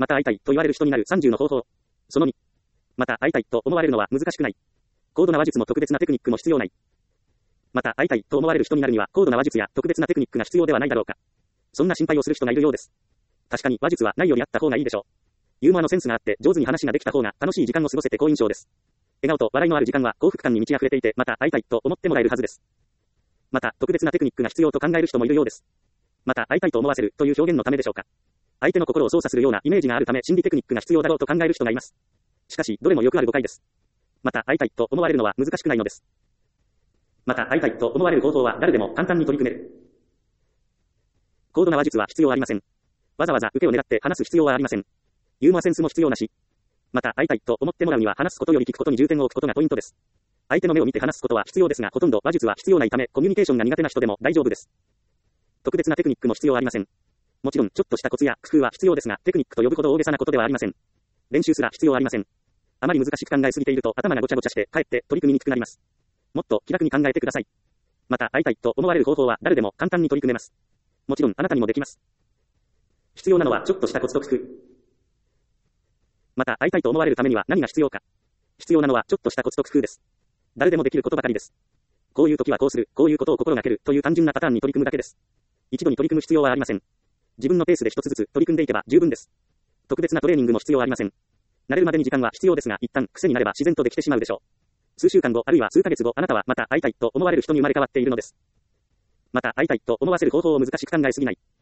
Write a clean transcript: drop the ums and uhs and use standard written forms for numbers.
また会いたいと言われる人になる30の方法。その2。また会いたいと思われるのは難しくない。高度な話術も特別なテクニックも必要ない。また会いたいと思われる人になるには高度な話術や特別なテクニックが必要ではないだろうか。そんな心配をする人がいるようです。確かに話術はないよりあった方がいいでしょう。ユーモアのセンスがあって上手に話ができた方が楽しい時間を過ごせて好印象です。笑顔と笑いのある時間は幸福感に満ち溢れていて、また会いたいと思ってもらえるはずです。また特別なテクニックが必要と考える人もいるようです。また会いたいと思わせるという表現のためでしょうか。相手の心を操作するようなイメージがあるため心理テクニックが必要だろうと考える人がいます。しかしどれもよくある誤解です。また会いたいと思われるのは難しくないのです。また会いたいと思われる方法は誰でも簡単に取り組める。高度な話術は必要ありません。わざわざ受けを狙って話す必要はありません。ユーモアセンスも必要なし。また会いたいと思ってもらうには話すことより聞くことに重点を置くことがポイントです。相手の目を見て話すことは必要ですが、ほとんど話術は必要ないためコミュニケーションが苦手な人でも大丈夫です。特別なテクニックも必要ありません。もちろんちょっとしたコツや工夫は必要ですが、テクニックと呼ぶほど大げさなことではありません。練習すら必要ありません。あまり難しく考えすぎていると頭がごちゃごちゃしてかえって取り組みにくくなります。もっと気楽に考えてください。また会いたいと思われる方法は誰でも簡単に取り組めます。もちろんあなたにもできます。必要なのはちょっとしたコツと工夫。また会いたいと思われるためには何が必要か。必要なのはちょっとしたコツと工夫です。誰でもできることばかりです。こういう時はこうする、こういうことを心がけるという単純なパターンに取り組むだけです。一度に取り組む必要はありません。自分のペースで一つずつ取り組んでいけば十分です。特別なトレーニングも必要ありません。慣れるまでに時間は必要ですが、一旦癖になれば自然とできてしまうでしょう。数週間後あるいは数ヶ月後、あなたはまた会いたいと思われる人に生まれ変わっているのです。また会いたいと思わせる方法を難しく考えすぎない。